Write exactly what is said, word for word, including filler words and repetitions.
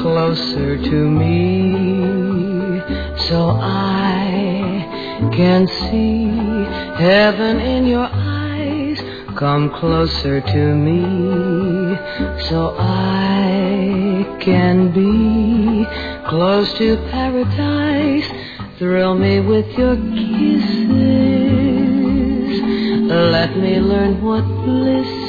closer to me so I can see heaven in your eyes. Come closer to me so I can be close to paradise. Thrill me with your kisses. Let me learn what bliss